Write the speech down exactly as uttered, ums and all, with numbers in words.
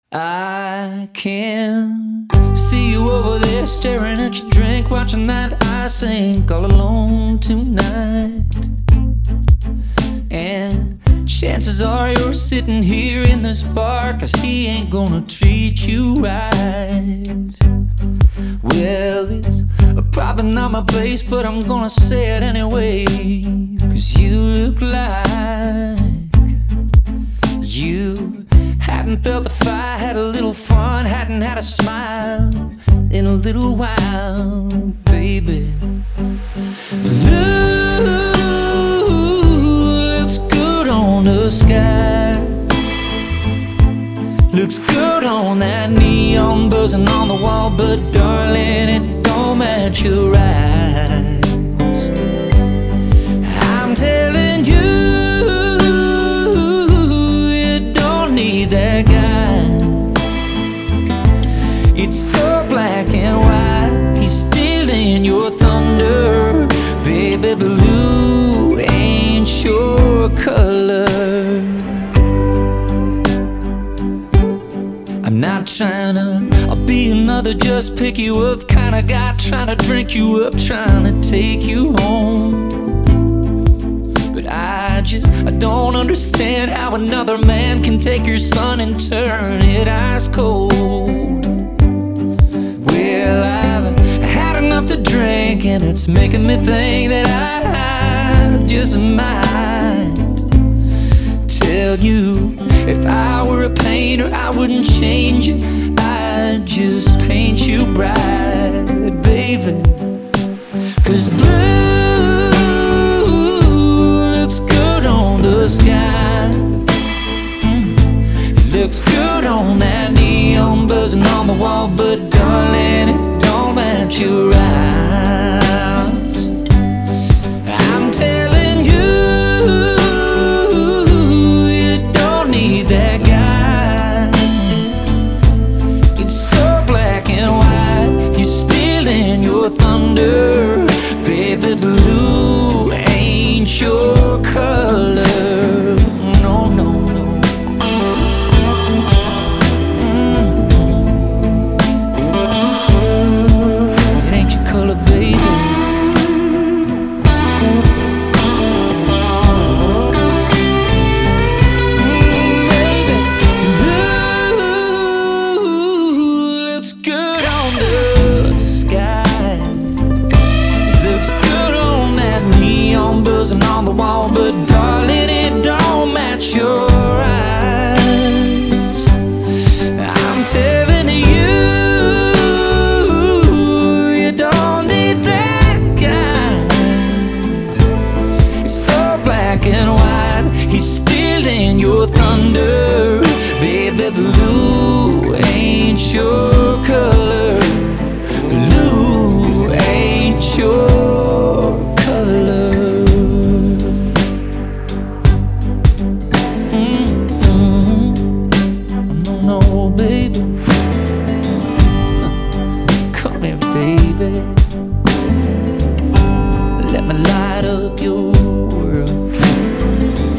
I can see you over there staring at your drink, watching that ice sink all alone tonight. And chances are you're sitting here in this bar 'cause he ain't gonna treat you right. Well, it's probably not my place, but I'm gonna say it anyway, 'cause you look like you hadn't felt the fire, had a little fun, hadn't had a smile in a little while, baby. Blue looks good on the sky, looks good on that neon buzzing on the wall, but darling, it don't match your eyes. I'm telling you, that guy. It's so black and white, he's stealing your thunder. Baby, blue ain't your color. I'm not trying to I'll be another just pick you up kind of guy, trying to drink you up, trying to take you home. But I just, I don't understand how another man can take your sun and turn it ice cold. Well, I've had enough to drink and it's making me think that I just might tell you, if I were a painter, I wouldn't change it, I'd just paint you bright, baby. 'Cause blue sky, mm. It looks good on that neon buzzing on the wall, but darling, it don't match your eyes. I'm telling you, you don't need that guy. It's so black and white, he's stealing your thunder. Baby, blue ain't your color. Buzzing on the wall, but darling, it don't match your eyes. I'm telling you, you don't need that guy. It's so black and white, he's stealing your thunder. Baby, blue ain't your color. Blue ain't your baby. Come here, baby. Let me light up your world.